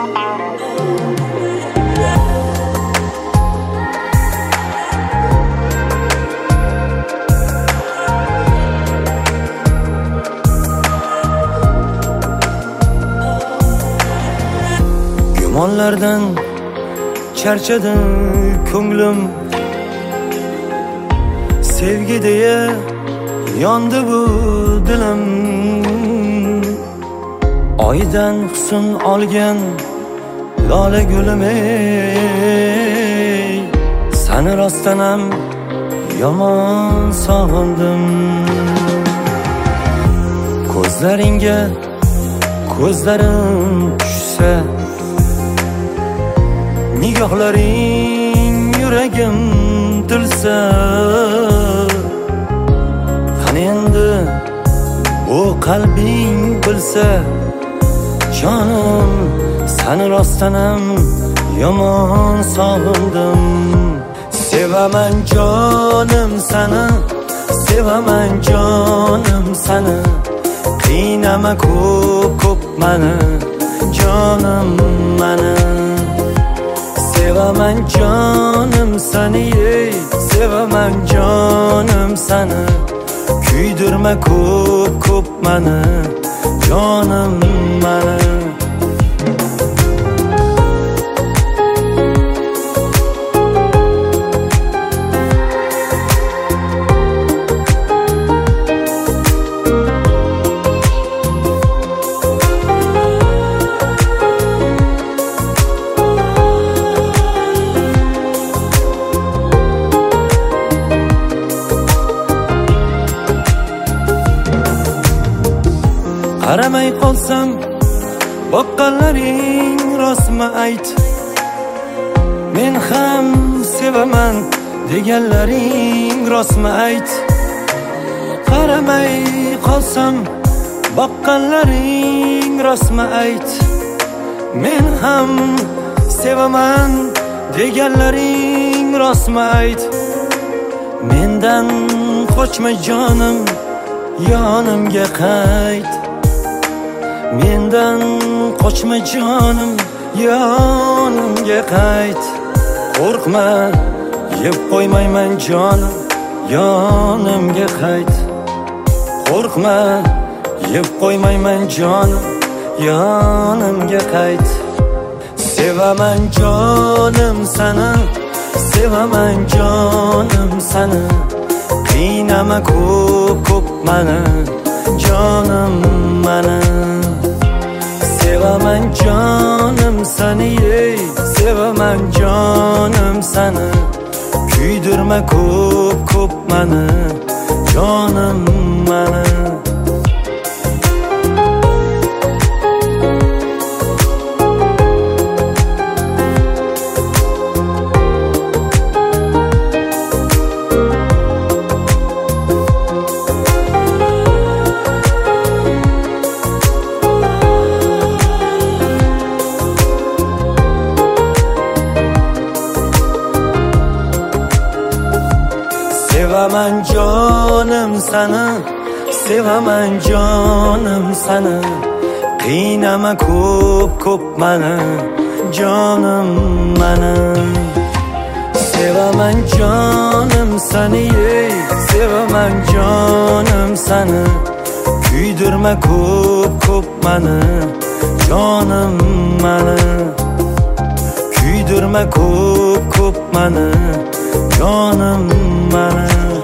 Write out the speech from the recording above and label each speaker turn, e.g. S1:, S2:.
S1: Gumonlardan charchadi ko'nglim, sevgi deya yondi bu dilim. Oydan husn olgan lola gulim, ey sani rostdan ham yomon sog'indim. Ko'zlaringga ko'zlarim tushsa, nigohlaring yuragim tilsa, qani endi bu qalbing bilsa, jonim sani rostdan ham yomon sog'indim. Sevaman jonim sani, sevaman jonim sani, qiynama ko'p mani, jonim mani. Sevaman jonim sani, ey sevaman jonim sani, kuydirma ko'p mani, jonim mani. Qaramay qolsam boqqanlaring rostmi ayt, men ham sevaman deganlaring rostmi ayt. Qaramay qolsam boqqanlaring rostmi ayt, men ham sevaman deganlaring rostmi ayt. Mendan qochma jonim, yonimga qayt. Mendan qochma jonim, yonimga qayt. Qo'rqma, yeb qo'ymayman jonim, yonimga qayt. Qo'rqma, yeb qo'ymayman jonim, yonimga qayt. Sevaman jonim sani, sevaman jonim sani, qiynama ko'p mani, jonim mani. Sevaman jonim sani, ey sevaman jonim sani, kuydirma ko'p mani, jonim mani. Sevaman jonim sani, sevaman jonim sani, qiynama ko'p mani, jonim mani. Sevaman jonim sani, ey sevaman jonim sani, kuydirma ko'p mani, jonim mani. Kuydirma ko'p mani, jonim mani.